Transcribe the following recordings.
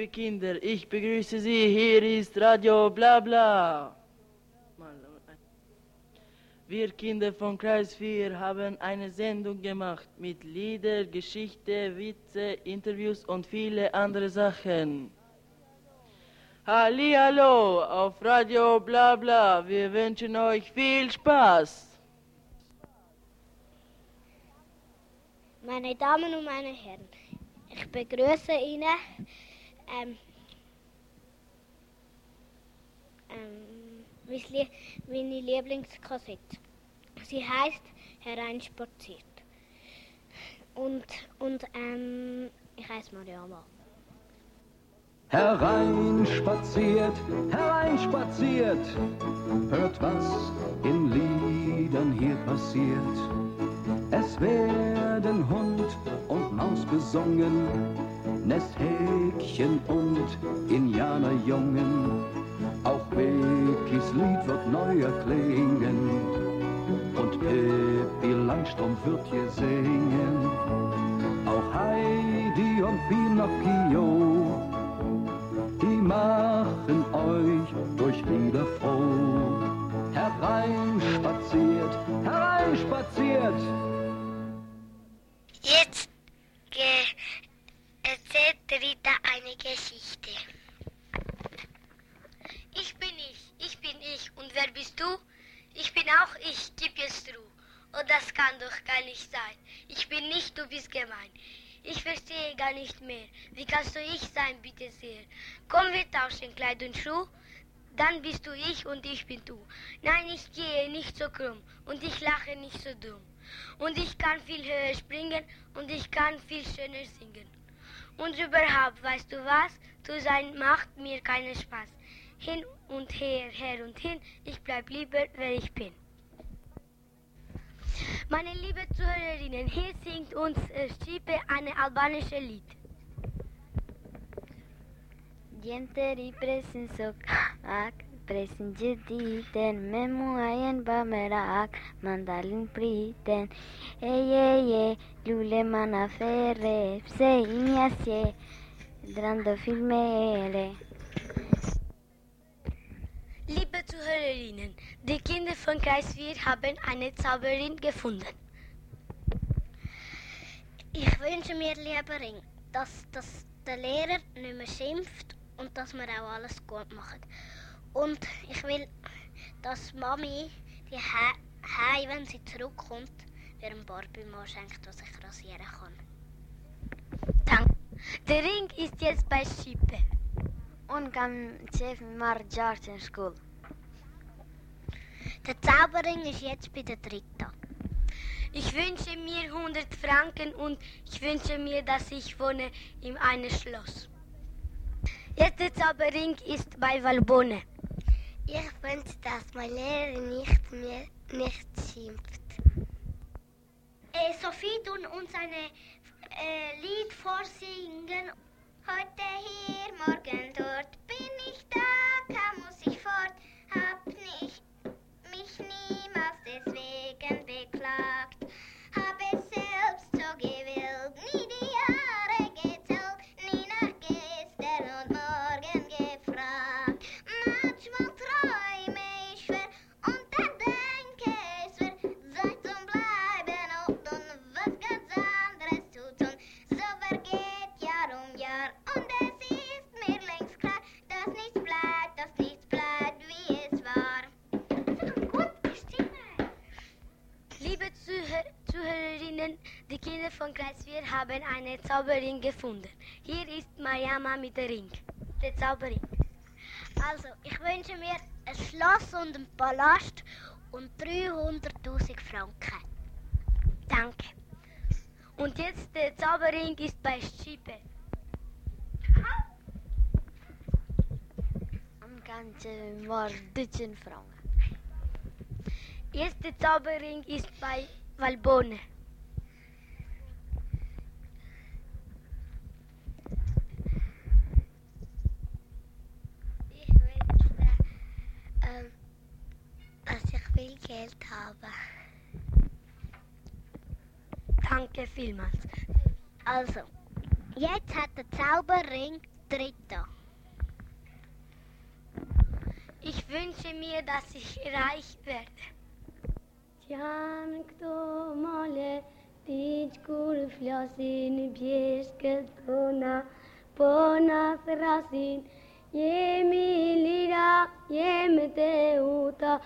liebe Kinder, ich begrüße Sie, hier ist Radio Blabla. Wir Kinder von Kreis 4 haben eine Sendung gemacht mit Lieder, Geschichte, Witze, Interviews und viele andere Sachen. Hallihallo auf Radio Blabla, wir wünschen euch viel Spaß. Meine Damen und meine Herren, ich begrüße Ihnen meine Lieblingskassette. Sie heißt Hereinspaziert. Und ich heiße Mariama. Hereinspaziert, hereinspaziert, hört, was in Liedern hier passiert. Es werden Hund und Maus besungen, Nesthäkchen und Indianerjungen. Auch Beckys Lied wird neu erklingen und Pippi Langstrumpf wird hier singen. Auch Heidi und Pinocchio, die machen euch durch Lieder froh. Hereinspaziert, hereinspaziert. Jetzt erzählt Rita eine Geschichte. Ich bin ich. Und wer bist du? Ich bin auch ich, gib es zu. Oh, das kann doch gar nicht sein. Ich bin nicht, du bist gemein. Ich verstehe gar nicht mehr. Wie kannst du ich sein, bitte sehr? Komm, wir tauschen Kleid und Schuh. Dann bist du ich und ich bin du. Nein, ich gehe nicht so krumm und ich lache nicht so dumm. Und ich kann viel höher springen und ich kann viel schöner singen. Und überhaupt, weißt du was? Du sein macht mir keinen Spaß. Hin und her, her und hin, ich bleib lieber, wer ich bin. Meine liebe Zuhörerinnen, hier singt uns Stipe eine albanische Lied. Dienteri presin sokak, presin jediten, memuayen bamerak, mandalin priten, eye, lule manaferre, pse imiasye, drando filmere. Liebe Zuhörerinnen, die Kinder von Kreis 4 haben eine Zauberin gefunden. Ich wünsche mir, lieber Ring, dass der Lehrer nicht mehr schimpft und dass wir auch alles gut machen. Und ich will, dass Mami die wenn sie zurückkommt, mir ein Barbie-Mal schenkt, das ich rasieren kann. Danke. Der Ring ist jetzt bei Schippe. Und kann Chef Marjars in School. Der Zauberring ist jetzt bei der Dritta. Ich wünsche mir 100 Franken und ich wünsche mir, dass ich wohne in einem Schloss. Jetzt der Zauberring ist bei Valbonne. Ich wünsche, dass mein Lehrer nicht schimpft. Sophie tun uns ein Lied vorsingen. Heute hier, morgen dort, bin ich da, kaum muss ich fort, hab mich niemals deswegen beklagt, hab es selbst so gewillt, nie die Jahre gezählt, nie nach gestern und morgen gefragt. Manchmal träume ich schwer und dann denke ich, es wird Zeit zum Bleiben und was ganz anderes zu tun, so vergeht Jahr um Jahr. Und es ist mir längst klar, dass nichts bleibt wie es war. Gute Stimme. Liebe Zuhörerinnen, die Kinder von Kreis 4 haben eine Zauberin gefunden. Hier ist Mariama mit der Ring. Der Zauberring. Also, ich wünsche mir ein Schloss und einen Palast und 300.000 Franken. Danke. Und jetzt der Zauberring ist bei Schippe. Am ganzen Mordischen Franken. Jetzt der Zauberring ist bei Valbonne. Ich wünsche, dass ich viel Geld habe. Danke vielmals. Also, jetzt hat der Zauberring Dritter. Ich wünsche mir, dass ich reich werde. Janko male tijkur flasin biesketona pona rasin yemilira yemteuta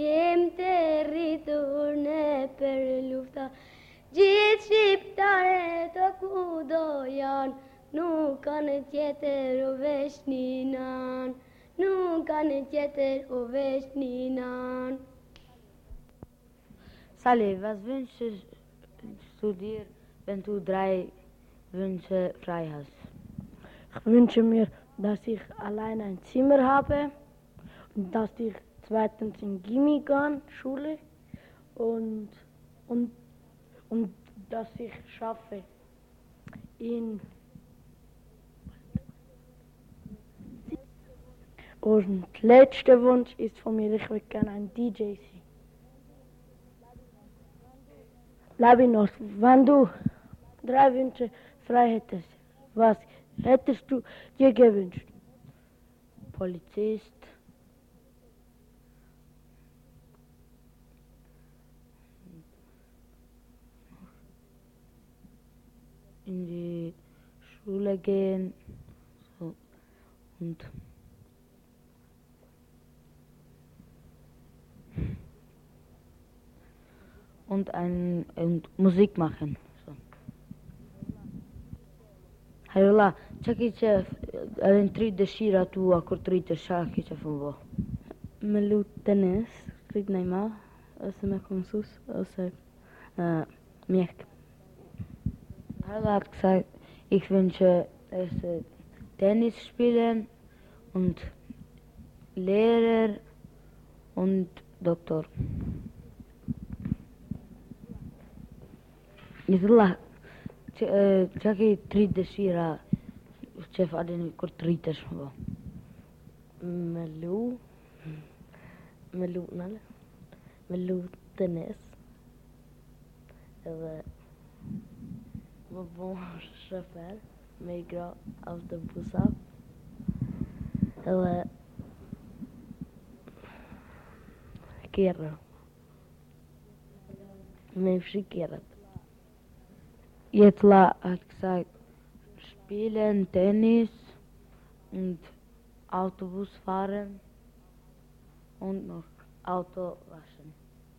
yemteriturne perlufta jitshiptare to kudoyan nu kan tjeter och västninan nu kan tjeter och västninan. Sally, was wünschst du dir, wenn du 3 Wünsche frei hast? Ich wünsche mir, dass ich allein ein Zimmer habe und dass ich zweitens in Gimmi gehe, Schule und dass ich schaffe und der letzte Wunsch ist von mir, ich würde gerne ein DJ sein. Labinos, wenn du 3 Wünsche frei hättest, was hättest du dir gewünscht? Polizist, in die Schule gehen so, und Musik machen. So. Allora, c'è chi c'è all'entry de Shira tu a cortrite sha chi c'è fumo. Melut Dennis, krieg neima, also mir kommt sus, also mir. Allora hat gesagt, ich wünsche Tennis spielen und Lehrer und Doktor. Itulah čakaj 3 dešira če fadin kortriteš bo. Melu Dennis. Eller vad bon chaufför migra av de bussar. Eller Kera. Men Kera. Jetla hat gesagt, spielen Tennis und Autobus fahren und noch Auto waschen.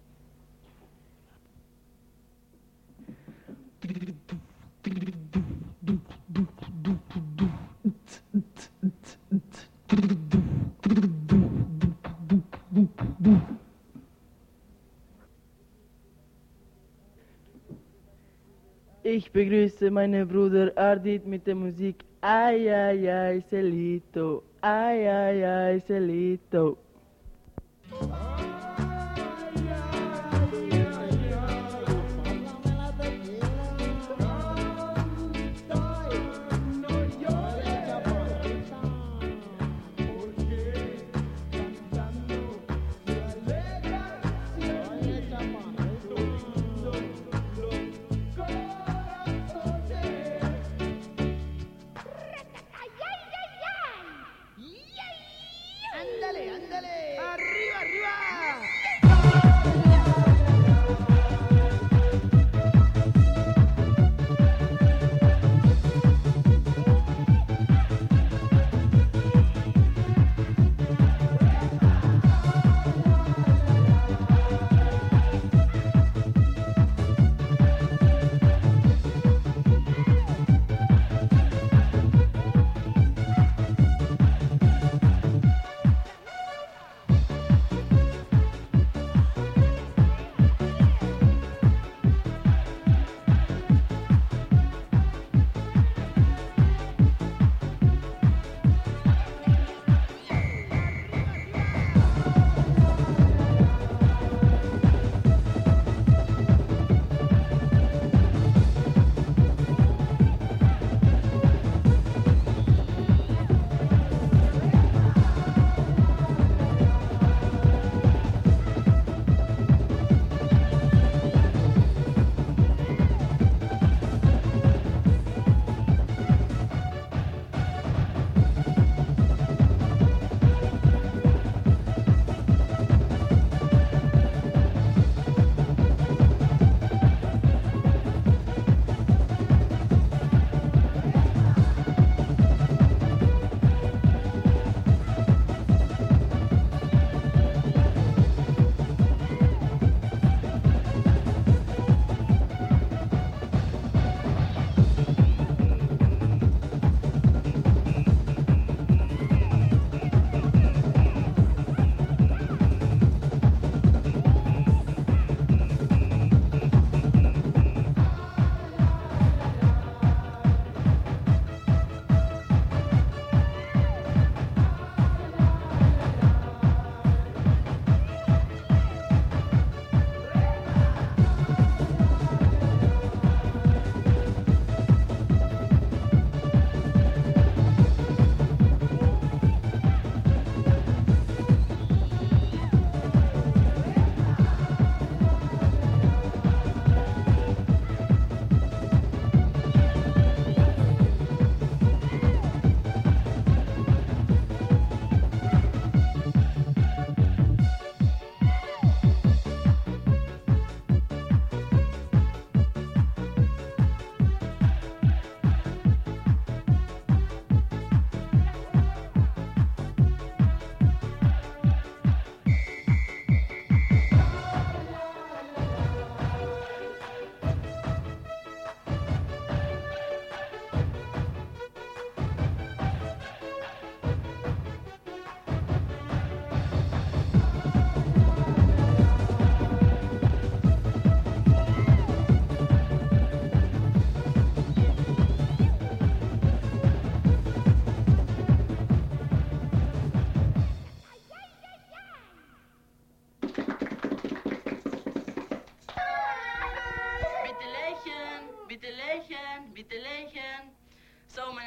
Ich begrüße meinen Bruder Ardit mit der Musik Ay, ay, ay, Celito, ay, ay, ay, Celito. Ándale, ándale.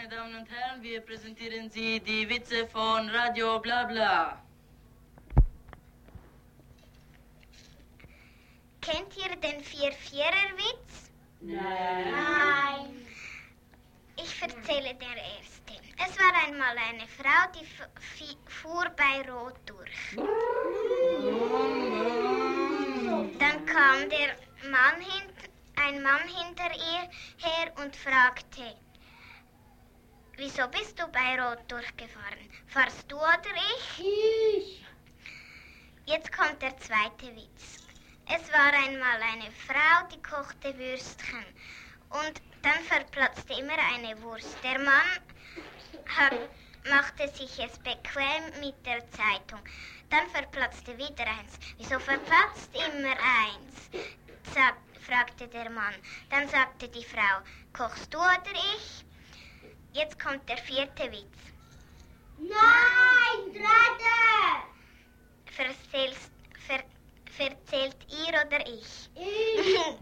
Damen und Herren, wir präsentieren Sie die Witze von Radio Blabla. Kennt ihr den Vier-Vierer-Witz? Nein. Ich erzähle der erste. Es war einmal eine Frau, die fuhr bei Rot durch. Dann kam ein Mann hinter ihr her und fragte: Wieso bist du bei Rot durchgefahren? Fahrst du oder ich? Ich. Jetzt kommt der zweite Witz. Es war einmal eine Frau, die kochte Würstchen. Und dann verplatzte immer eine Wurst. Der Mann machte sich es bequem mit der Zeitung. Dann verplatzte wieder eins. Wieso verplatzt immer eins? Fragte der Mann. Dann sagte die Frau: Kochst du oder ich? Jetzt kommt der vierte Witz. Nein, dritte. Verzählt ihr oder ich? Ich.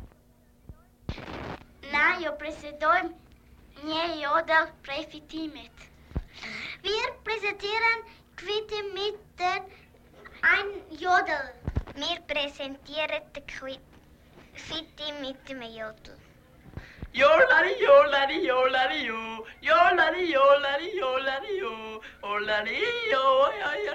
Nein, io presento miei Jodel Prefitimet. Wir präsentieren Quitte mit ein Jodel. Wir präsentieren die Quitte mit dem Jodel. Jolari, jolari, jolari, jo. Jolari, jolari, jolari, jo. Olari, jo, ja, ja.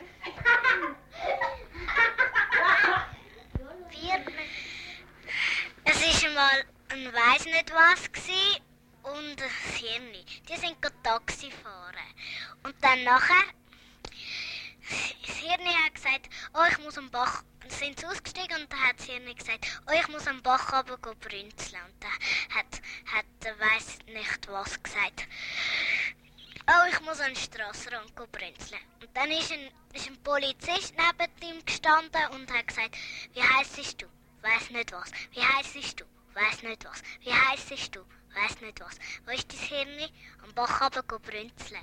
Es ist einmal ein weiss nicht was gsi und ein Hirni. Die sind Taxi fahren. Und dann nachher, das Hirni hat gesagt: oh, ich muss am Bach. Dann sind sie ausgestiegen und dann hat das Hirni gesagt: oh, ich muss am Bach runter brünzeln. Und dann hat weiss nicht was gesagt: oh, ich muss an den Strassenrand brünzeln. Und dann ist ein Polizist neben ihm gestanden und hat gesagt: wie heissest du? Weiss nicht was. Wie heissest du? Weiss nicht was. Wie heissest du? Weiss nicht was. Wo ist dein Hirni? Am Bach runter brünzeln.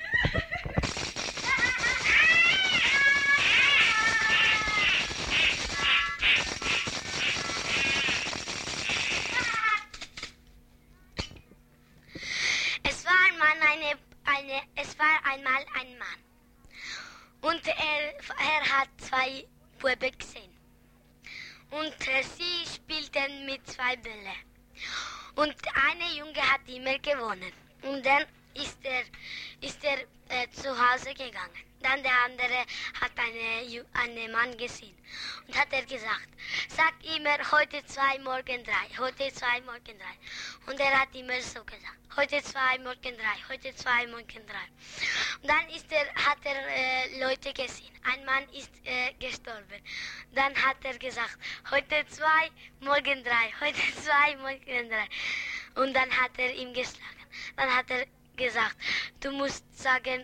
Es war einmal ein Mann. Und er hat zwei Buben gesehen. Und sie spielten mit zwei Bällen. Und eine Junge hat immer gewonnen. Und dann ist er zu Hause gegangen. Dann der andere hat einen Mann gesehen. Und hat er gesagt: sag immer heute 2, morgen 3, heute 2, morgen 3. Und er hat immer so gesagt: heute 2, morgen 3, heute 2, morgen 3. Und dann hat er Leute gesehen. Ein Mann ist gestorben. Dann hat er gesagt: heute 2, morgen 3, heute 2, morgen 3. Und dann hat er ihn geschlagen. Dann hat er gesagt: du musst sagen,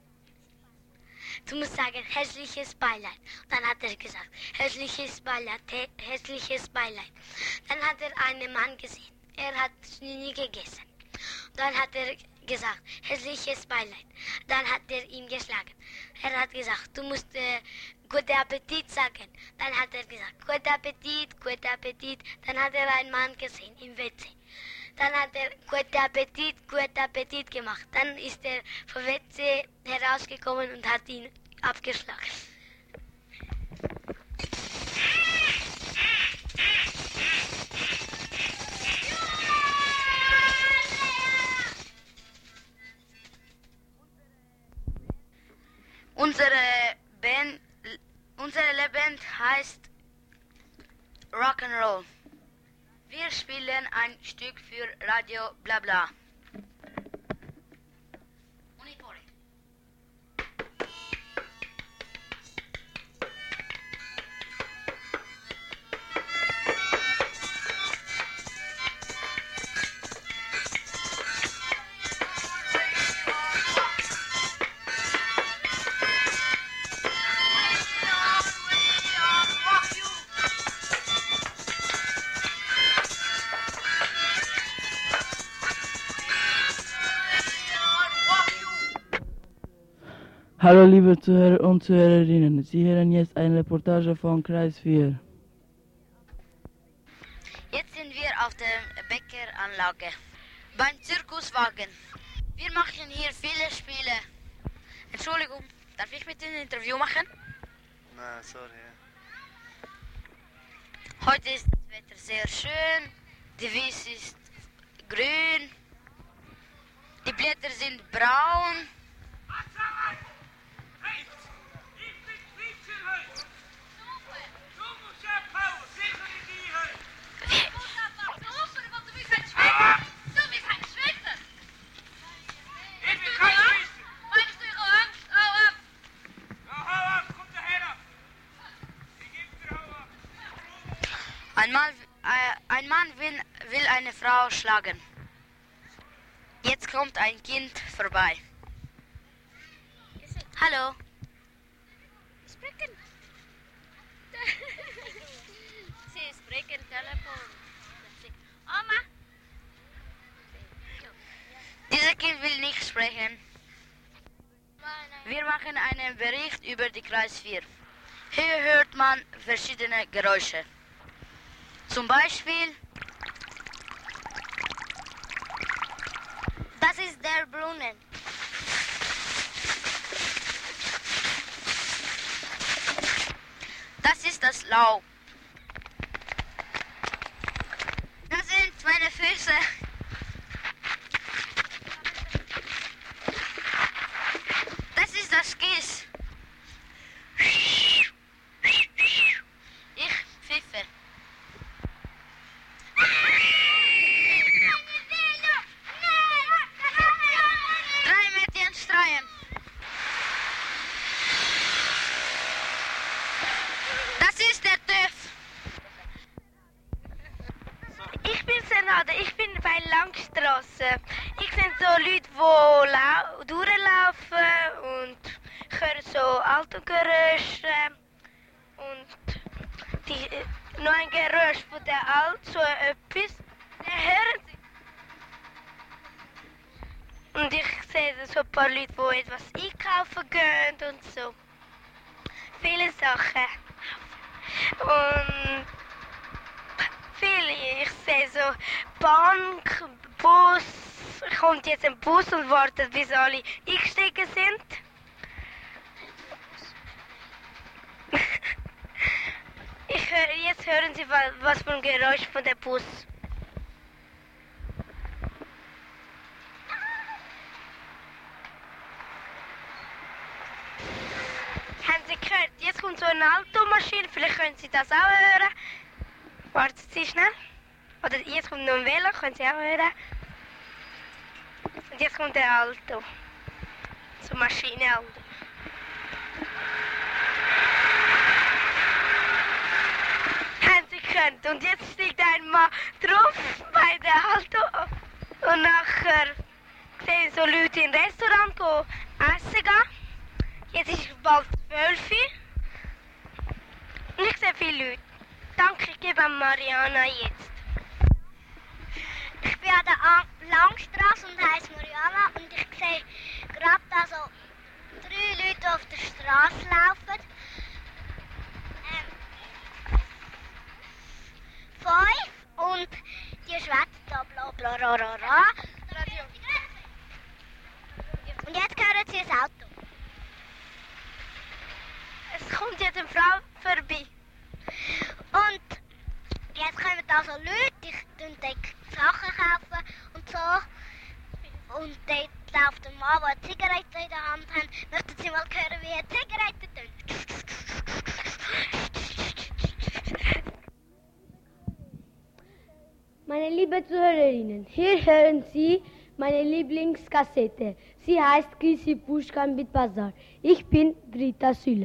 hässliches Beileid. Dann hat er gesagt: hässliches Beileid, hässliches Beileid. Dann hat er einen Mann gesehen. Er hat nie gegessen. Dann hat er gesagt: hässliches Beileid. Dann hat er ihn geschlagen. Er hat gesagt: du musst guten Appetit sagen. Dann hat er gesagt: guten Appetit, guten Appetit. Dann hat er einen Mann gesehen im WC. Dann hat er guten Appetit gemacht. Dann ist er vom WC herausgekommen und hat ihn abgeschlagen. Unsere Band heißt Rock'n'Roll. Wir spielen ein Stück für Radio Blabla. Hallo liebe Zuhörer und Zuhörerinnen, Sie hören jetzt eine Reportage von Kreis 4. Jetzt sind wir auf der Bäckeranlage beim Zirkuswagen. Wir machen hier viele Spiele. Entschuldigung, darf ich mit Ihnen ein Interview machen? Nein, sorry. Heute ist das Wetter sehr schön, die Wiese ist grün, die Blätter sind braun. Ein Mann will eine Frau schlagen. Jetzt kommt ein Kind vorbei. Hallo. Sprechen. Sie sprechen Telefon. Oma. Dieses Kind will nicht sprechen. Wir machen einen Bericht über die Kreis 4. Hier hört man verschiedene Geräusche. Zum Beispiel, Das ist der Brunnen. das ist das Laub. Das sind meine Füße. Das ist das Kies. Ich pfiffe. 3 Mädchen streuen. Das ist der TÜV. Ich bin Senade, ich bin bei Langstrasse. Ich bin so Leute, die durchlaufen und hören so Autogeräusche und noch ein Geräusch von der Alt, so etwas, dann hören sie. Und ich sehe so ein paar Leute, die etwas einkaufen gehen und so. Viele Sachen. Und viele, ich sehe so Bank, Bus, kommt jetzt ein Bus und wartet, bis alle eingestiegen sind. Jetzt hören Sie, was für ein Geräusch von dem Bus. Haben Sie gehört? Jetzt kommt so eine Automaschine, vielleicht können Sie das auch hören. Warten Sie schnell. Oder jetzt kommt noch ein Velo, können Sie auch hören. Und jetzt kommt der Auto. So Maschinenauto. Haben Sie gehört? Und jetzt steigt ein Mann drauf bei der Auto. Und nachher sehen so Leute im Restaurant essen gehen. Jetzt ist es bald 12 Uhr. Und ich sehe viele Leute. Danke, ich gebe an Mariana jetzt. Ich bin an der Langstrasse und heiße Mariana und ich sehe gerade da so 3 Leute, die auf der Straße laufen. 5 und die schwätzen da bla bla ra ra ra. Und jetzt hören sie das Auto. Es kommt jetzt eine Frau vorbei. Und jetzt kommen da so Leute, die Sachen kaufen und so. Und dort läuft ein Mann, der eine Zigarette in der Hand hat. Möchten Sie mal hören, wie eine Zigarette tönt? Meine lieben Zuhörerinnen, hier hören Sie meine Lieblingskassette. Sie heißt Krisi Puschkan mit Bazar. Ich bin Grita Süley.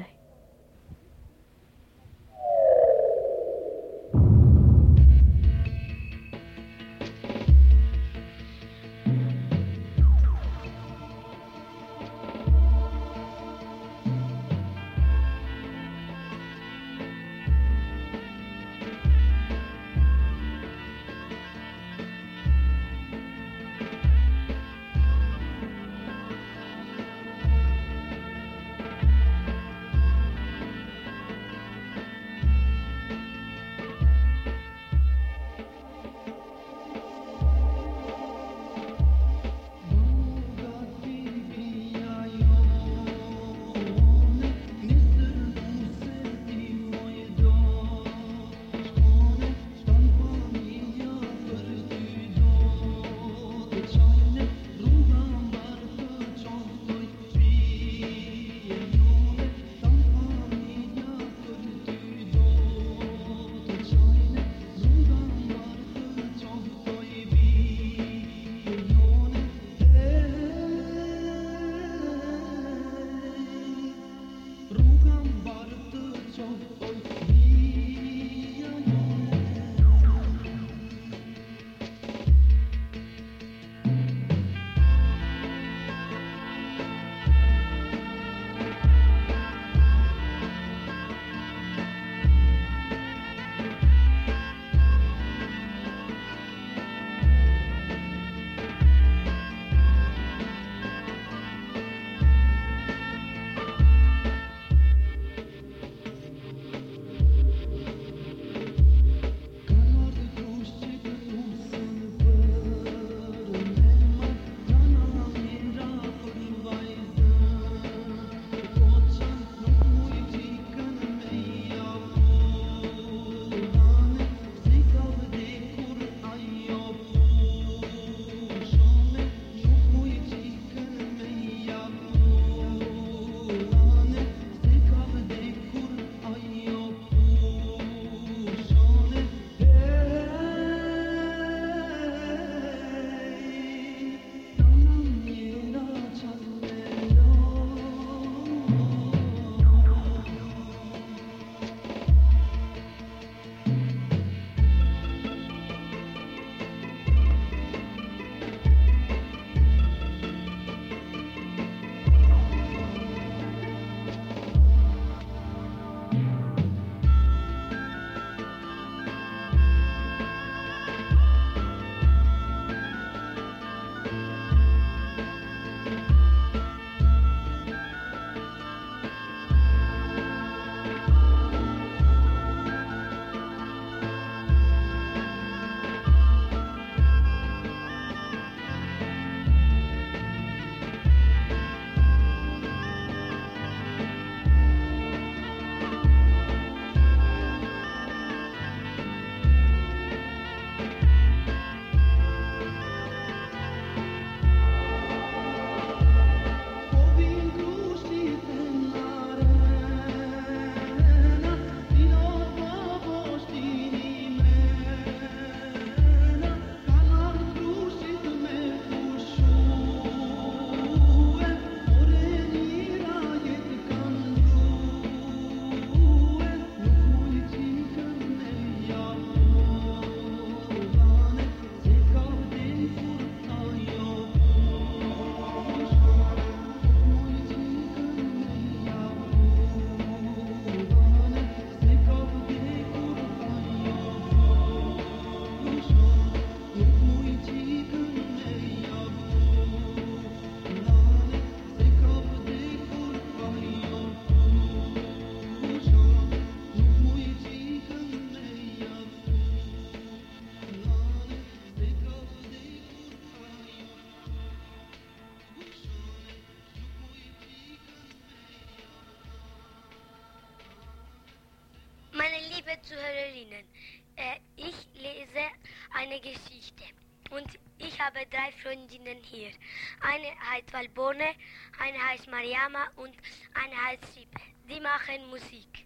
Liebe Zuhörerinnen, ich lese eine Geschichte und ich habe 3 Freundinnen hier. Eine heißt Valbone, eine heißt Mariama und eine heißt Sipe. Die machen Musik.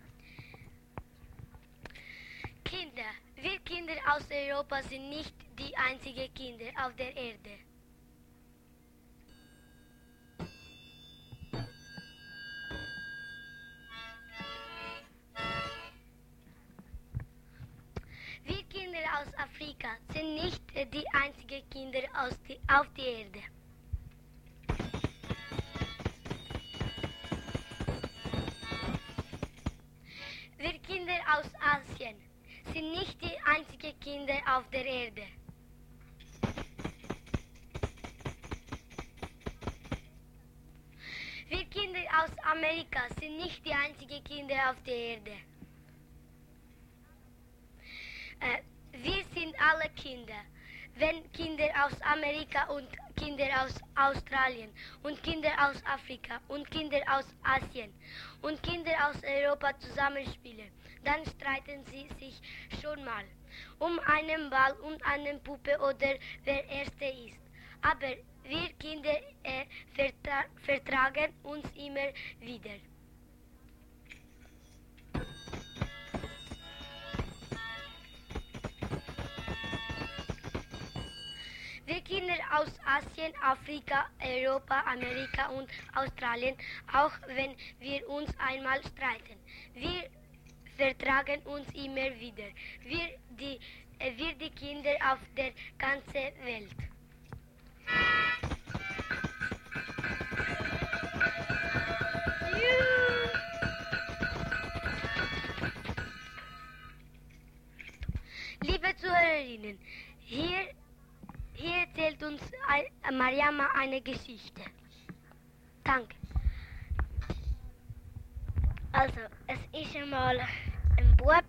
Kinder, wir Kinder aus Europa sind nicht die einzigen Kinder auf der Erde. Wir Kinder aus Afrika sind nicht die einzigen Kinder auf der Erde. Wir Kinder aus Asien sind nicht die einzigen Kinder auf der Erde. Wir Kinder aus Amerika sind nicht die einzigen Kinder auf der Erde. Wir sind alle Kinder. Wenn Kinder aus Amerika und Kinder aus Australien und Kinder aus Afrika und Kinder aus Asien und Kinder aus Europa zusammenspielen, dann streiten sie sich schon mal um einen Ball und eine Puppe oder wer Erste ist. Aber wir Kinder vertragen uns immer wieder. Wir Kinder aus Asien, Afrika, Europa, Amerika und Australien, auch wenn wir uns einmal streiten. Wir vertragen uns immer wieder. Wir die Kinder auf der ganzen Welt. Liebe Zuhörerinnen, hier erzählt uns Mariama eine Geschichte. Danke. Also, es war einmal ein Bub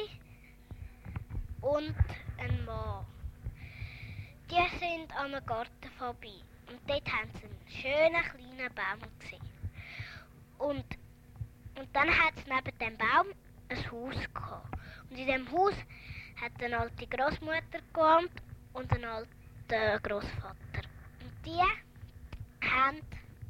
und ein Mann. Die sind an einem Garten vorbei und dort haben sie einen schönen kleinen Baum gesehen. Und dann hat es neben dem Baum ein Haus gehabt. Und in diesem Haus hat eine alte Großmutter gewohnt und ein alter Großvater. Und die haben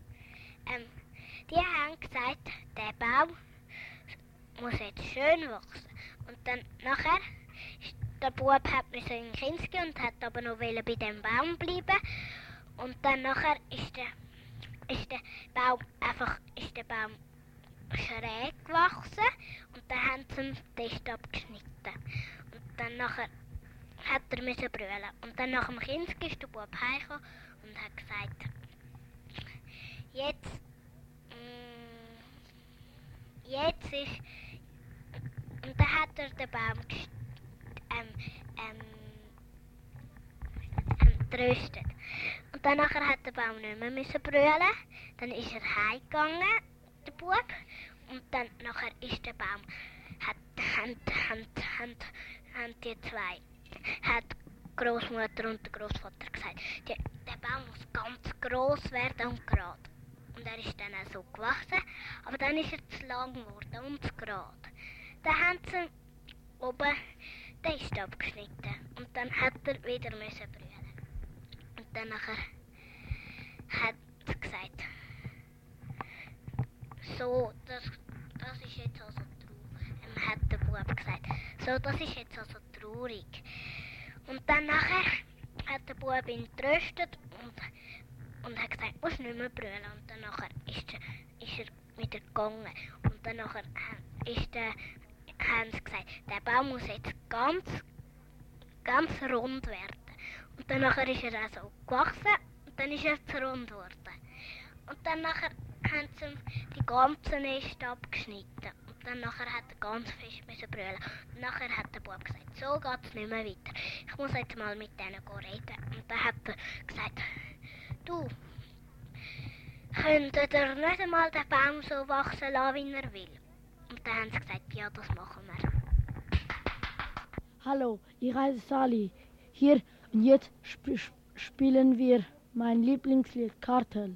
gesagt, der Baum muss jetzt schön wachsen. Und dann nachher, der Bub musste in Kinski und hat aber noch bei dem Baum bleiben. Und dann nachher ist der Baum schräg gewachsen und dann haben sie den Ast abgeschnitten. Und dann nachher hat er brüllen. Und dann nach dem Kinski ist der Bub heimgekommen und hat gesagt, jetzt ist... Und dann hat er den Baum tröstet. Und dann nachher hat der Baum nicht mehr brüllen. Dann ist er heimgegangen, der Bub. Und dann nachher ist der Baum, haben die zwei, hat die Großmutter und der Großvater gesagt, der Baum muss ganz gross werden und gerade. Und er ist dann auch so gewachsen, aber dann ist er zu lang geworden und zu gerade. Dann haben sie oben den Ast abgeschnitten und dann hat er wieder brüllen. Und dann nachher hat er gesagt, so, das ist jetzt also traurig, hat der Bub gesagt. So, das ist jetzt also traurig. Und dann nachher hat der Bub ihn getröstet und hat gesagt, du musst nicht mehr brüllen. Und dann nachher ist er wieder gegangen. Und dann nachher haben sie gesagt, der Baum muss jetzt ganz rund werden. Und dann nachher ist er also gewachsen und dann ist er zu rund geworden. Und dann nachher haben sie die ganzen Äste abgeschnitten. Und dann nachher hat er ganz fest brüllen. Und nachher hat der Bub gesagt, so geht es nicht mehr weiter. Ich muss jetzt mal mit denen reden. Und dann hat er gesagt, du, könntet ihr nicht einmal den Baum so wachsen lassen, wie er will? Und dann haben sie gesagt, ja, das machen wir. Hallo, ich heiße Sali. Hier und jetzt spielen wir mein Lieblingslied Kartel.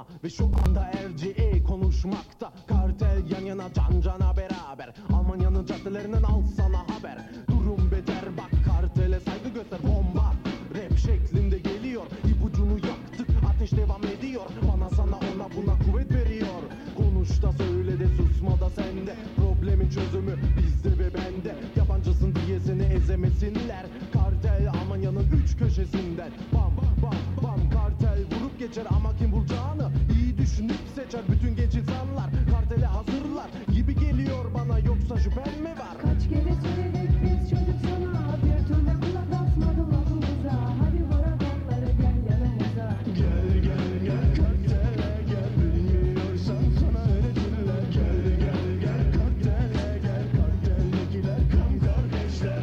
sana ve şu anda LGE konuşmakta. Kartel yan yana can cana beraber, Almanya'nın caddelerinden al sana haber. Durum beter bak, kartele saygı göster, bomba rap şeklinde geliyor. İpucunu yaktık, ateş devam ediyor. Bana sana ona buna kuvvet veriyor. Konuş da söyle de susma da sende. Problemin çözümü bizde ve bende. Yabancısın diye seni ezemesinler. Kartel Almanya'nın üç köşesinden. Bam bam bam, kartel vurup geçer ama kim bulacağını iyi düşünüp seçer. Bütün genç insanlar kartele hazırlar gibi geliyor bana, yoksa şüphen mi var? Kaç kere söyledik biz çocuk sana, bir türlü kulak asmadı lafımıza. Hadi vur adamları, gel yanımıza. Gel gel gel kartele gel, bilmiyorsan sana öğretirler. Gel gel gel kartele gel, karteldekiler kan kardeşler.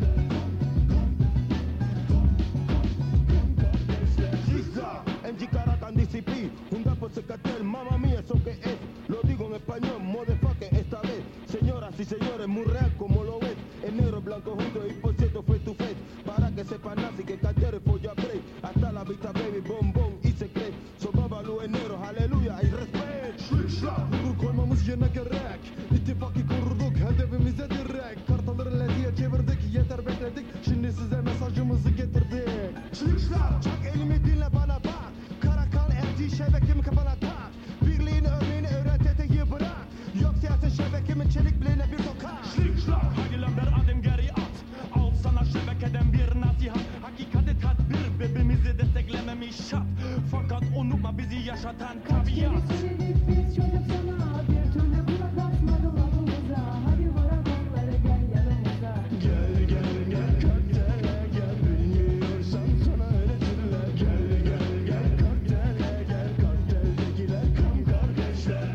Sisa, MG Caracas DCP, 100% cartel, mamma mía, eso que es. Lo digo en español, motherfucker, esta vez. Señoras y señores, muy real como lo ves. El negro blanco junto y por cierto face to face. Para que sepan así que cartel es folla break. Hasta la vista baby, bombón y secret. Sobabalu el negro, aleluya y respect. Dur koymamız yerine gerek. İttifakı kurduk, hedefimize direkt. Kartaları lediye çevirdik, yeter bekledik. Şimdi size mesajımızı getirdik. Şişler, çak elimi dinle bana bak. Karakan LG şebekemi kafana tak. Birliğini örneğini öğret, eteği bırak. Yok siyaset şebekemin çelik bileğine bir sokak. Şişler, hadi lan bir adım geri at. Al sana şebekeden bir nasihat. Hakikati tadbir, birbirimizi desteklememiş şart. Fakat unutma bizi yaşatan Kaç kere tabiat. söyledik biz çocuk sana, bir türlü kulak asmadı lafımıza. Hadi vur adamları, gel yanımıza. Gel gel gel kartele gel, bilmiyorsan sana öğretirler. Gel gel gel kartele gel, karteldekiler kan kardeşler.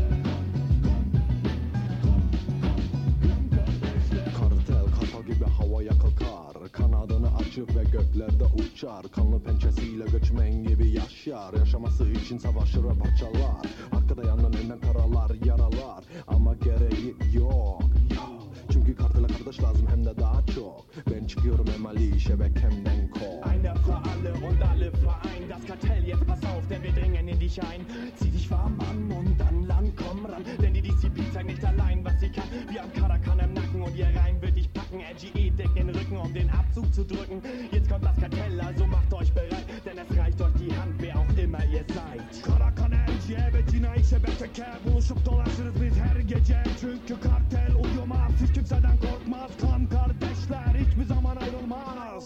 Kartel kafa gibi havaya kalkar, kanadını açıp ve göklerde uçar. Kanlı pençesiyle göçmen gibi yaşar, yaşaması için savaşır ve parçalar. Arkada yandan önden karalar, yaralar, ama gereği yok. Çünkü kartele kardeş lazım hem de daha çok. Ben çıkıyorum emali şebekemden kol. Einer für alle und alle für ein. Das Kartell, jetzt pass auf, denn wir dringen in dich ein. Zieh dich warm an und dann lang, komm ran. Denn die Disziplin zeigt nicht allein, was sie kann. Wir haben Karakan im Nacken und ihr Reim wird dich packen. LGE deckt den Rücken, um den Abzug zu drücken. Jetzt kommt das Kartell, also macht euch bereit. Denn es reicht euch die Hand, wer auch immer ihr seid. Karakan LG, evet yine şebeke. Buluşup dolaşırız biz her gece. Çünkü kartel uyumaz, hiç kimseden korkmaz. Kan kardeşler hiçbir zaman ayrılmaz.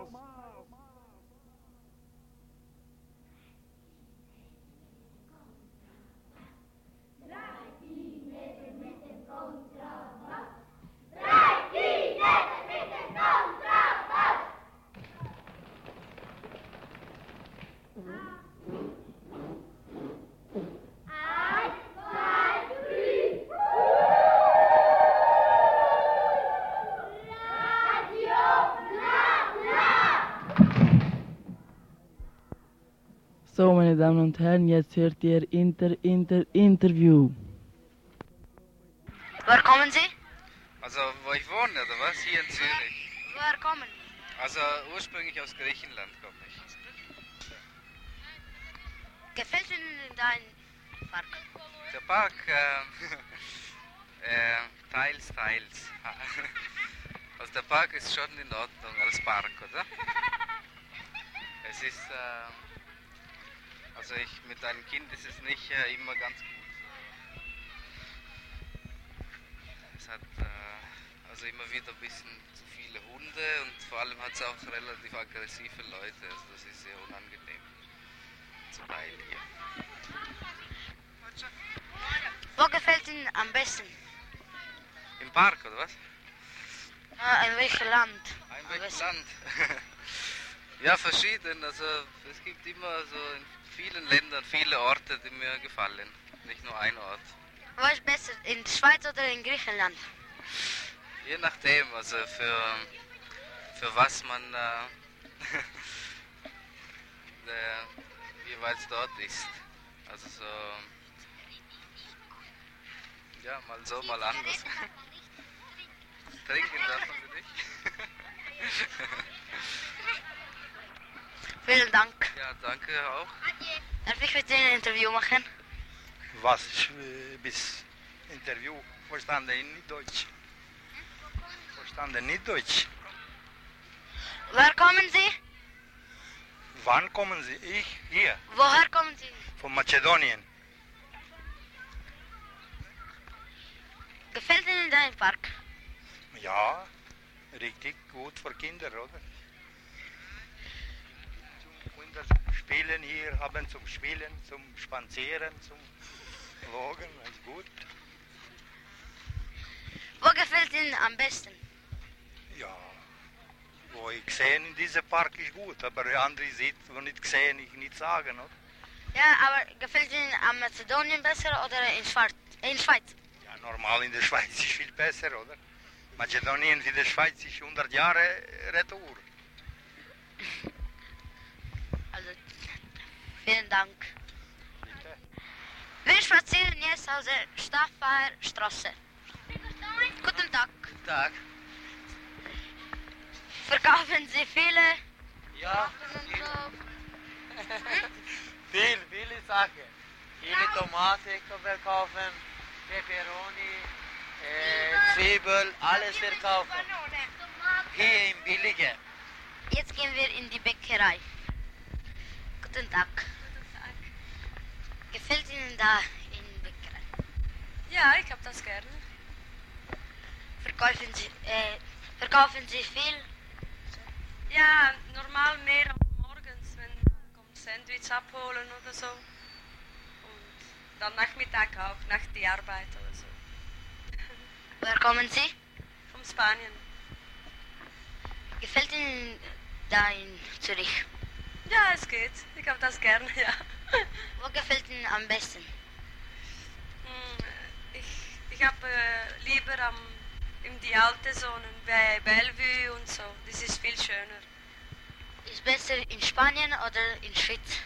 So, meine Damen und Herren, jetzt hört ihr Interview. Woher kommen Sie? Also, wo ich wohne, oder was? Hier in Zürich. Woher kommen? Also, ursprünglich aus Griechenland komme ich. Gefällt Ihnen dein Park? Der Park, teils. Also, der Park ist schon in Ordnung als Park, oder? Es ist, also mit einem Kind ist es nicht immer ganz gut. Es hat also immer wieder ein bisschen zu viele Hunde und vor allem hat es auch relativ aggressive Leute, also das ist sehr unangenehm zum Teil hier. Wo gefällt Ihnen am besten? Im Park, oder was? In welchem Land? In welchem Land? Ja, verschieden, also es gibt immer so in vielen Ländern viele Orte, die mir gefallen, nicht nur ein Ort. Wo ist besser, in der Schweiz oder in Griechenland? Je nachdem, also für was man jeweils dort ist. Also so, ja, mal so, mal anders. Trinken darf man für dich. Vielen Dank. Ja, danke auch. Darf ich mit Ihnen ein Interview machen? Was? Bis Interview verstanden nicht Deutsch. Verstanden nicht Deutsch. Woher kommen Sie? Wann kommen Sie? Ich? Hier. Woher kommen Sie? Von Mazedonien. Gefällt Ihnen dein Park? Ja, richtig gut für Kinder, oder? Kinder spielen hier, haben zum Spielen, zum Spazieren, zum Wogen, ist gut. Wo gefällt Ihnen am besten? Ja, wo ich sehe in diesem Park ist gut, aber andere sieht, wo nicht gesehen, ich nicht sagen, oder? Ja, aber gefällt Ihnen am Mazedonien besser oder in Schweiz? Ja, normal in der Schweiz ist viel besser, oder? Mazedonien für die Schweiz ist 100 Jahre Retour. Also, vielen Dank. Bitte. Wir spazieren jetzt auf der Staffelstraße. Guten Tag. Guten Tag. Verkaufen Sie viele? Ja. Viele Sachen. Viele Tomate kann verkaufen, Peperoni, Zwiebel, alles verkaufen. Hier im Billige. Jetzt gehen wir in die Bäckerei. Guten Tag. Gefällt Ihnen da in der Bäckerei? Ja, ich habe das gerne. Verkaufen Sie viel? Ja, normal mehr morgens, wenn man kommt Sandwich abholen oder so. Und dann Nachmittag auch, nach der Arbeit oder so. Woher kommen Sie? Von Spanien. Gefällt Ihnen da in Zürich? Ja, es geht. Ich habe das gerne, ja. Wo gefällt Ihnen am besten? Ich habe lieber in die alte Zone, bei Bellevue und so. Das ist viel schöner. Ist besser in Spanien oder in Schweiz?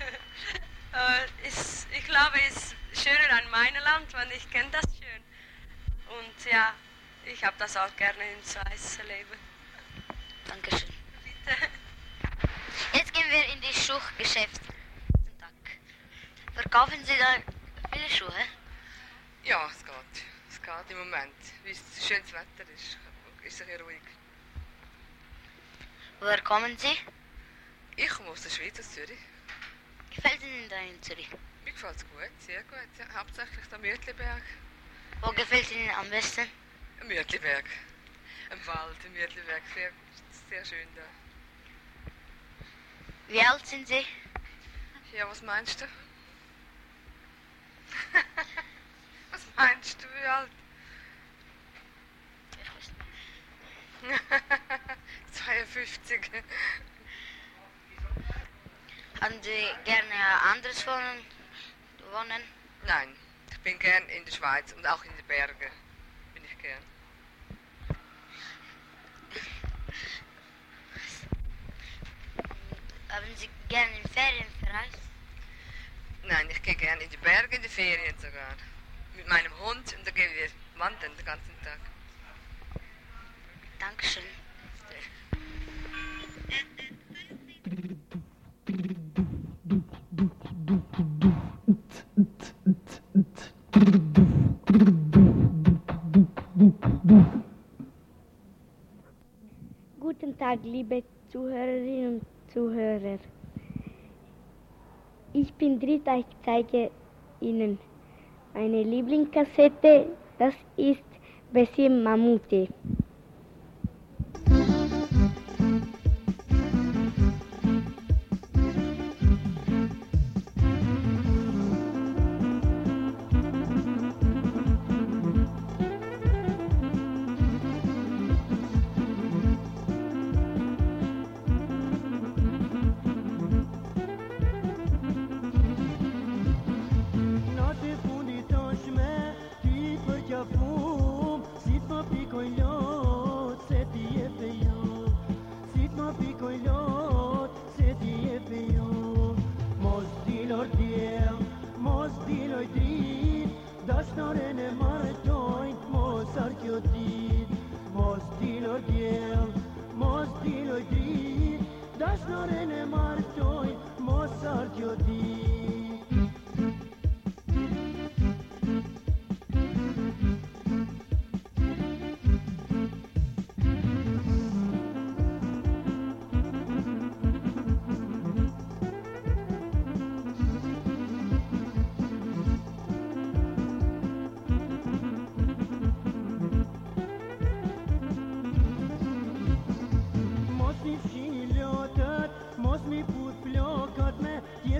Ich glaube, es ist schöner an meinem Land, weil ich kenne das schön. Und ja, ich habe das auch gerne in Schweiz leben. Dankeschön. Bitte. Jetzt gehen wir in die Schuhgeschäft. Guten Tag. Verkaufen Sie da viele Schuhe? Ja, es geht. Es geht im Moment. Wie es schönes Wetter ist es sehr ruhig. Woher kommen Sie? Ich komme aus der Schweiz, aus Zürich. Gefällt Ihnen da in Zürich? Mir gefällt es gut, sehr gut. Ja, hauptsächlich der Mütliberg. Wo gefällt Ihnen am besten? Am Mütliberg. Im Wald, im Mütliberg. Sehr, sehr schön da. Wie alt sind Sie? Ja, was meinst du? Was meinst du, wie alt? 52. Haben Sie gerne anderes wohnen? Nein, ich bin gern in der Schweiz und auch in den Bergen. Bin ich gern. Haben Sie gerne in Ferien verreist? Nein, ich gehe gern in die Berge, in die Ferien sogar. Mit meinem Hund und da gehen wir wandern den ganzen Tag. Dankeschön. Guten Tag, liebe Zuhörerinnen und Zuhörer. Ich bin Rita, ich zeige Ihnen meine Lieblingskassette. Das ist Besim Mamute. Dash nore ne martoj, mos artjo di.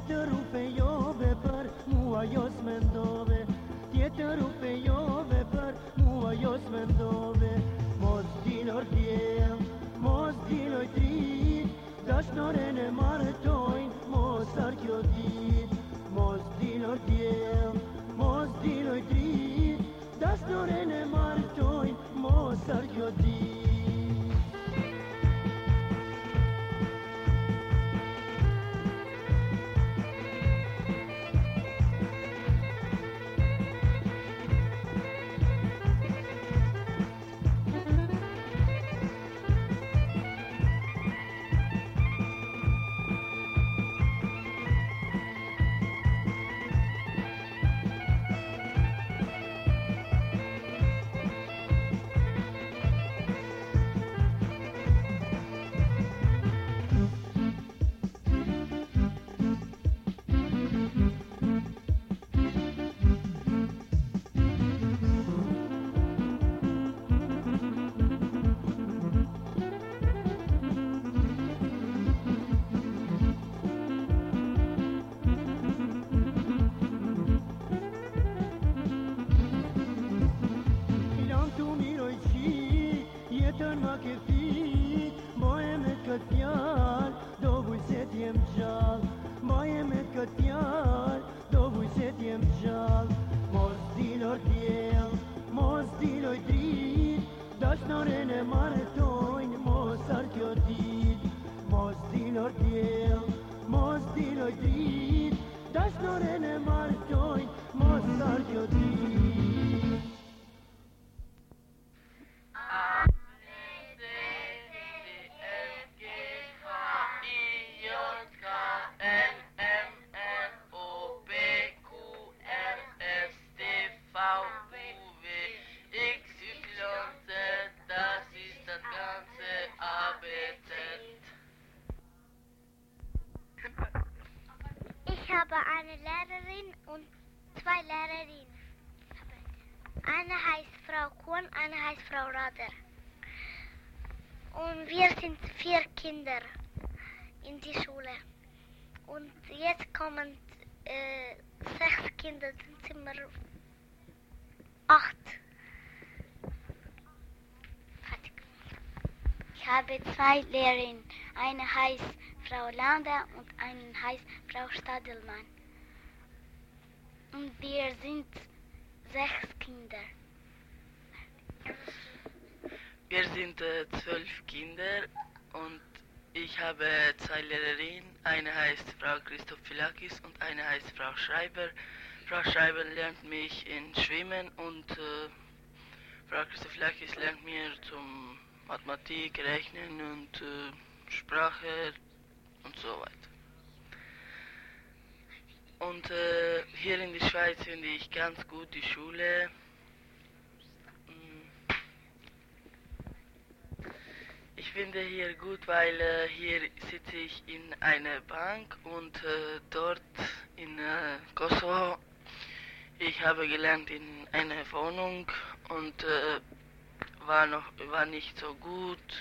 Tjetërru fejove për mua jo s'mendove, tjetërru fejove për mua jo s'mendove. Mos diloj djel, mos diloj trit, dashnoren e martojnë, mos ar kjo dit. Mos diloj djel, mos diloj trit, dashnoren e martojnë, mos ar kjo dit. Ich habe eine Lehrerin und zwei Lehrerinnen. Eine heißt Frau Kuhn, eine heißt Frau Rader. Und wir sind 4 Kinder in die Schule. Und jetzt kommen 6 Kinder, dann sind wir 8. Ich habe 2 Lehrerinnen. Eine heißt Frau Lander und eine heißt Frau Stadelmann. Und wir sind 6 Kinder. Wir sind 12 Kinder und ich habe 2 Lehrerinnen. Eine heißt Frau Christophilakis und eine heißt Frau Schreiber. Frau Schreiber lernt mich in Schwimmen und Frau Christophilakis lernt mir zum Mathematik, Rechnen und Sprache und so weiter. Und hier in der Schweiz finde ich ganz gut die Schule. Ich finde hier gut, weil hier sitze ich in einer Bank und dort in Kosovo, ich habe gelernt in einer Wohnung und war nicht so gut,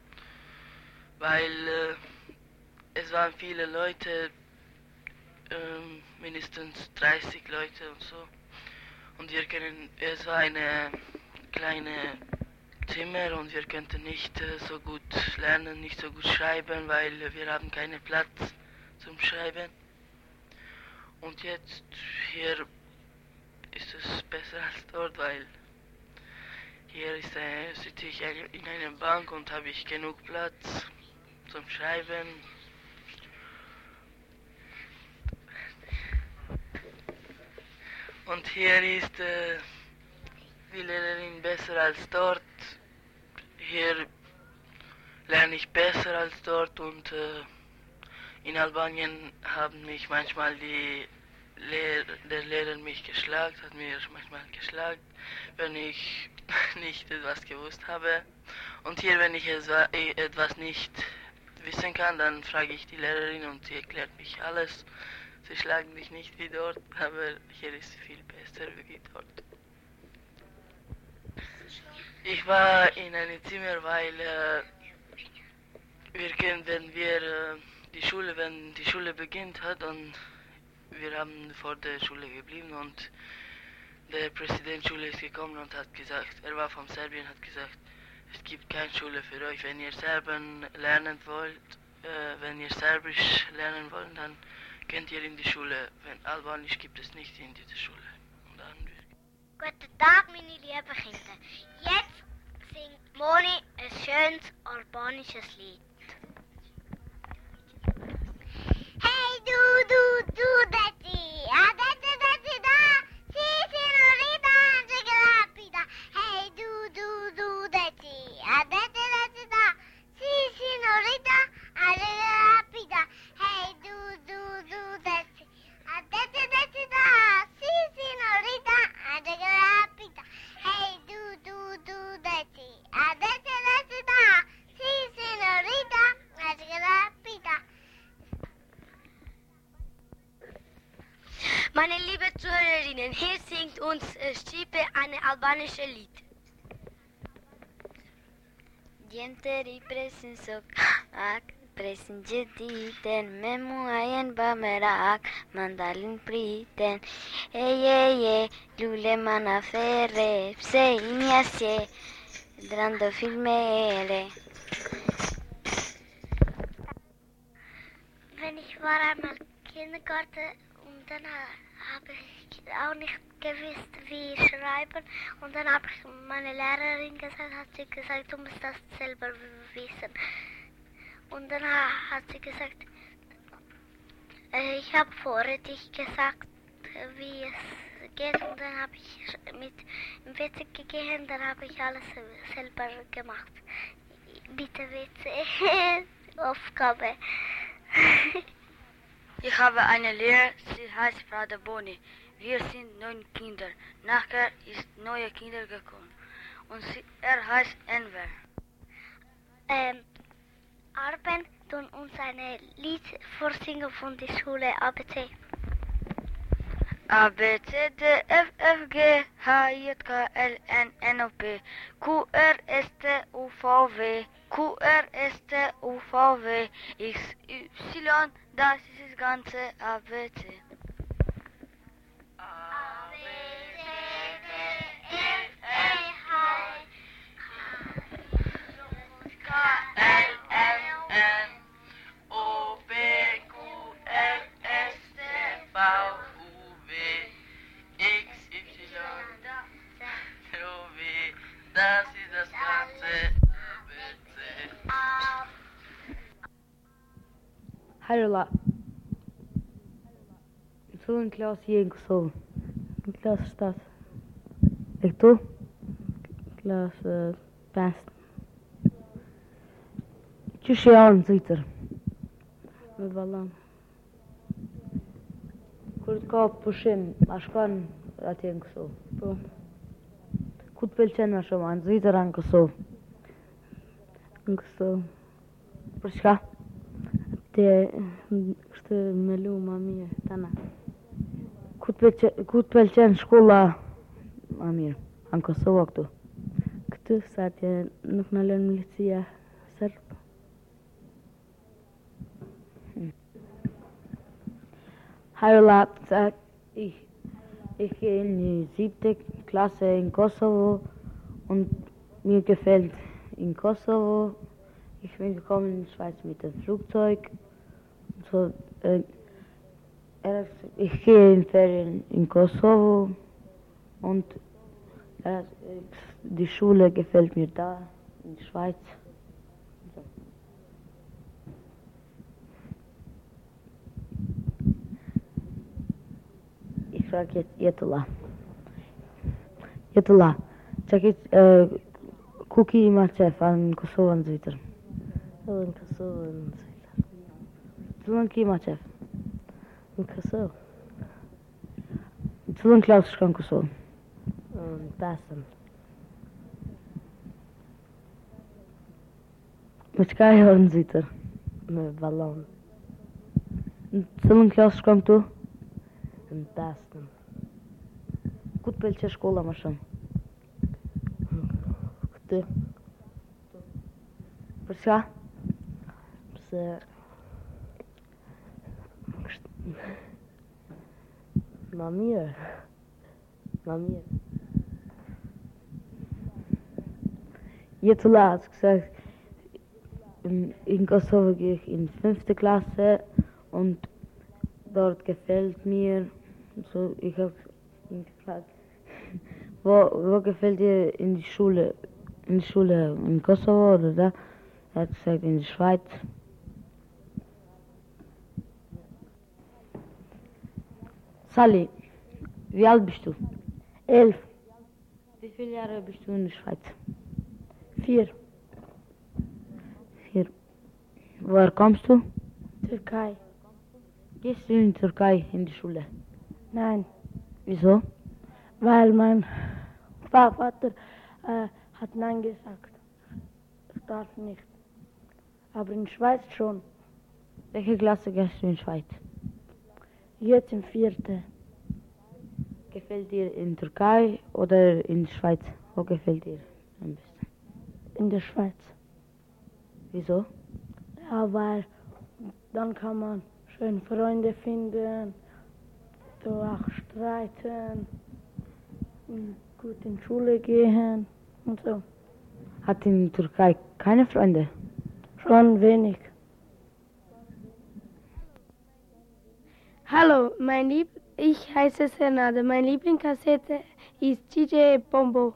weil es waren viele Leute, mindestens 30 Leute und so. Und es war eine kleine Zimmer und wir könnten nicht so gut lernen, nicht so gut schreiben, weil wir haben keinen Platz zum Schreiben. Und jetzt hier ist es besser als dort, weil hier sitze ich in einer Bank und habe ich genug Platz zum Schreiben. Und hier ist die Lehrerin besser als dort. Hier lerne ich besser als dort und in Albanien haben mich manchmal der Lehrer mich geschlagen, hat mir manchmal geschlagen, wenn ich nicht etwas gewusst habe. Und hier, wenn ich etwas nicht wissen kann, dann frage ich die Lehrerin und sie erklärt mich alles. Sie schlagen mich nicht wie dort, aber hier ist viel besser wie dort. Ich war in einem Zimmer, weil wenn die Schule beginnt hat, dann wir haben vor der Schule geblieben und der Präsident der Schule ist gekommen und hat gesagt, er war von Serbien, hat gesagt, es gibt keine Schule für euch. Wenn ihr Serben lernen wollt, wenn ihr Serbisch lernen wollt, dann könnt ihr in die Schule. Wenn Albanisch gibt es nicht in dieser Schule. Und dann Guten Tag, meine lieben Kinder. Jetzt singt Moni ein schönes albanisches Lied. Hey du, dati, dati, da, si, senorita, llega rápida. Hey du, dati, dati, da, si, senorita, llega rápida. Hey du, dati, dati, da, si, senorita, llega rápida. Hey du, dati, dati, da, si, senorita, llega rápida. Meine liebe Zuhörerinnen, hier singt uns Stipe eine albanische Lied. Dienteri presin sokak, presin jediten, memuayen bamerak, mandalin priten, eye, lule manafere, pse inyasye, drando filmere. Wenn ich war einmal Kindergarten und dann habe ich auch nicht gewusst, wie schreiben. Und dann habe ich meine Lehrerin gesagt, hat sie gesagt, du musst das selber wissen. Und dann hat sie gesagt, ich habe vorher dich gesagt, wie es geht. Und dann habe ich mit im WC gegangen, dann habe ich alles selber gemacht. Bitte WC, Aufgabe. Ich habe eine Lehrerin, sie heißt Frau de Boni. Wir sind 9 Kinder. Nachher ist neue Kinder gekommen. Und er heißt Enver. Arben tun uns ein Lied vorsingen von der Schule ABC. A, B, C, D, F, F, G, H, I, K, L, N, N, O, P, Q, R, S, T, U, V, W, Q, R, S, T, U, V, W, X, Y, das ist das ganze A, B, C. A, B, C, D, F, G, H, L, M, N, O, P, Q, R, S, T, V, U, W, X, Y, Z, O, W, das ist das ganze ABC. Hayrola. Sou em classe E em que sou? Em que classe estás? É que tu? Classe best. Tu chegaram, Twitter. Me balam. Kurt ka pushim, ma shkon atje në Kosovë. Po. Ku të pëlqen më shumë, në Zvicër anë Kosovë? Në Kosovë. Për çka? Te kështë me lu ma mirë, tana. Ku të pëlqen shkolla ma mirë? Anë Kosovë këtu. Këtu sa atje nuk në lënë milicia sërbë. Hayrola, ich gehe in die 7. Klasse in Kosovo und mir gefällt in Kosovo. Ich bin gekommen in die Schweiz mit dem Flugzeug. So, ich gehe in Ferien in Kosovo und die Schule gefällt mir da in der Schweiz. Ich frage jetzt Jetula. Jetula, čekaj, kuki ima čef, an Kosovan Zvicër. Në Kosovë, në Zvicër. Cëllën ki ima qef? Në Kosovë. Cëllën klasë shka në Kosovë? Në 5. Me qka jo në Zvicër? Me ballon. Në cëllën klasë shka në tu? Në 5. Ku të pëlqe shkolla më shumë? Këtë. Për çka? Pse Mamir. Jetula hat gesagt, in Kosovo gehe ich in 5. Klasse und dort gefällt mir, so ich habe ihn gefragt, wo gefällt dir in die Schule? In die Schule in Kosovo oder da? Er hat gesagt, in der Schweiz. Sally, wie alt bist du? 11. Wie viele Jahre bist du in der Schweiz? 4. 4. Woher kommst du? Türkei. Gehst du in Türkei in die Schule? Nein, Wieso? weil mein Vater hat Nein gesagt. Ich darf nicht. Aber in der Schweiz schon. Welche Klasse gehst du in der Schweiz? Jetzt im 4. Gefällt dir in Türkei oder in der Schweiz? Wo gefällt dir am besten? In der Schweiz. Wieso? Ja, weil dann kann man schön Freunde finden, so auch streiten, gut in die Schule gehen und so. Hat in der Türkei keine Freunde? Schon wenig. Hallo, ich heiße Senade. Meine Lieblingskassette ist DJ Bombo.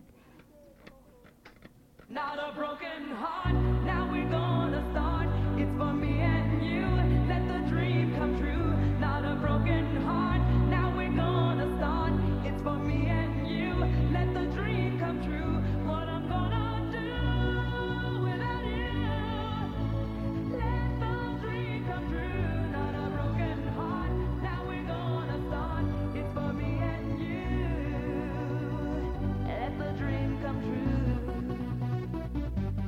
Not a broken heart, now we're gonna start. It's for me and you, let the dream come true. Not a broken heart, now we're gonna start. It's for me and you, let the dream come true. What I'm gonna do without you, let the dream come true. Not a broken heart, now we're gonna start. It's for me and you, let the dream come true.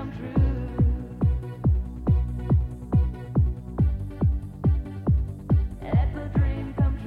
come true. Let the dream come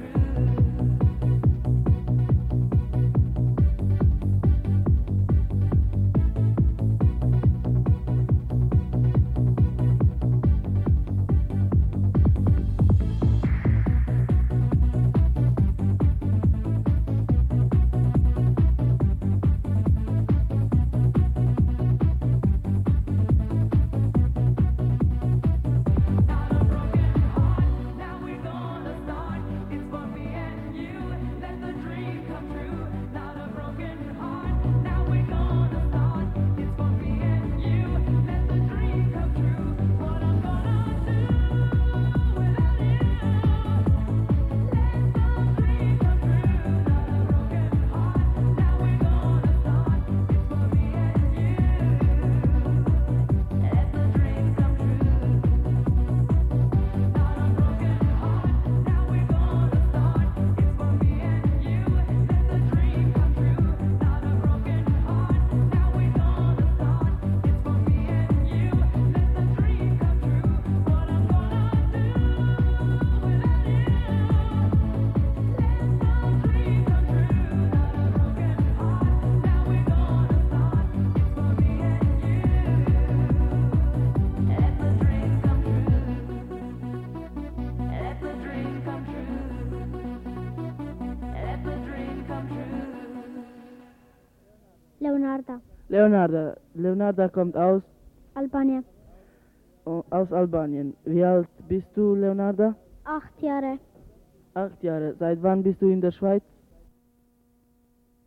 Leonarda. Leonarda kommt aus Albanien. aus Albanien. Wie alt bist du, Leonarda? 8 Jahre. 8 Jahre. Seit wann bist du in der Schweiz?